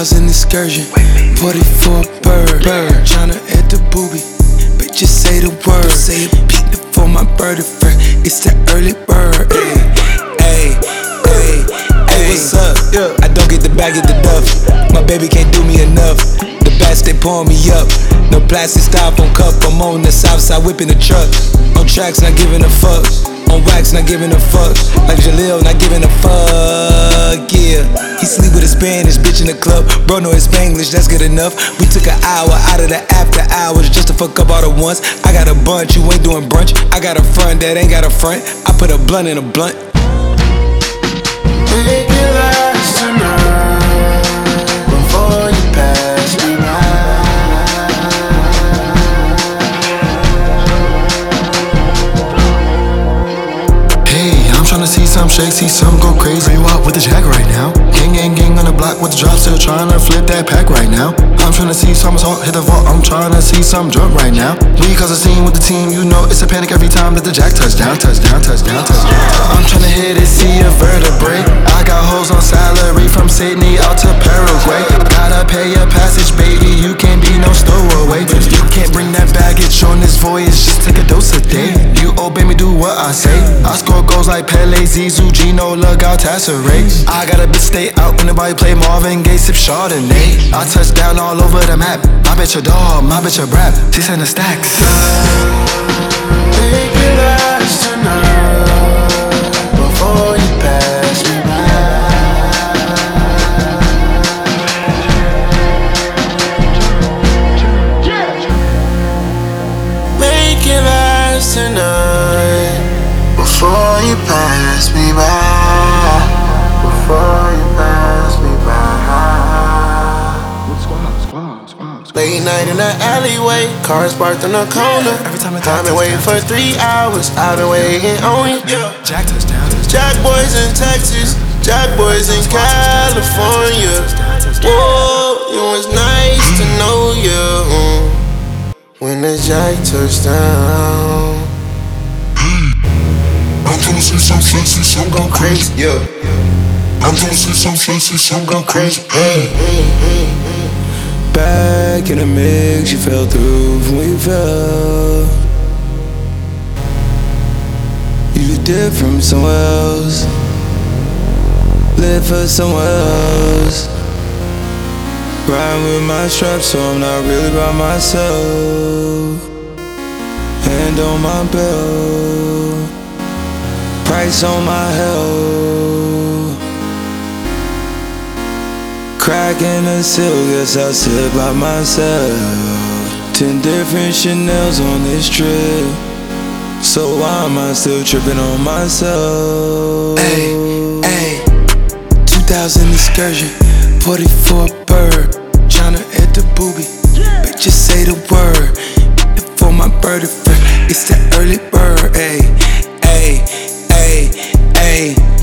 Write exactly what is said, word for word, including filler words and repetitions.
thousand excursion, forty for a bird. bird. Tryna hit the boobie, bitch, just say the word. Say it, peek before my bird affair. It's the early bird. Ayy, ayy, ayy, ayy. What's up? Yeah. I don't get the bag, get the duff. My baby can't do me enough. The bats, they pouring me up. No plastic styrofoam cup. I'm on the south side whipping the truck. On tracks, not giving a fuck. On wax, not giving a fuck. Like Jaleel, not giving a fuck, yeah. He sleep with a Spanish bitch in the club. Bro know his Spanglish, that's good enough. We took an hour out of the after hours just to fuck up all at once. I got a bunch, you ain't doing brunch. I got a front that ain't got a front. I put a blunt in a blunt. Make it last tonight before you pass me by. Tryna see some shake, see some go crazy. You out with the jack right now. Gang, gang, gang on the block with the drop, still tryna flip that pack right now. I'm tryna see some assault, hit the vault. I'm tryna see some drunk right now. We cause a scene with the team, you know it's a panic every time that the jack touchdown, touchdown, touchdown, touchdown. I'm tryna hit it, see a vertebrae. I got hoes on salary from Sydney out to Paraguay. Gotta pay your passage, baby. You can't be no stowaway. You can't bring that baggage on this voyage. Just take a dose a day. You obey me, do what I say. I score goals like Pele, Zizou, Gino, look out, Tasseray. I got a bitch stay out when the body play Marvin Gaye, sip Chardonnay. I touch down all over the map. My bitch a dog, my bitch a rap. She send the stacks. Make it last tonight before you pass me by. Make it last tonight before you pass me by. Before you pass me by. Squad, squad, squad. Late night in the alleyway, cars parked in the corner. Every time I I've been waiting for three hours. I've been waiting on you. Jack touchdown, touchdown. Jack boys in Texas, Jack boys in California. Whoa, it was nice to know you. When the Jack touched down, I'm gonna see some fancy, some go crazy. yeah. I'm gonna see some fancy, some go crazy. Hey, hey, hey, hey. Back in the mix, you fell through when we fell. You did from somewhere else, live for someone else. Riding with my strap, so I'm not really by myself. Hand on my belt, price on my health. Cracking the seal, guess I sit by myself. Ten different Chanels on this trip, so why am I still tripping on myself? Ayy, ayy, two thousand excursion, forty for a bird. Tryna hit the boobie, bitch, just say the word. Before my bird affair, it's the early bird. Ayy, ayy, ayy, ayy.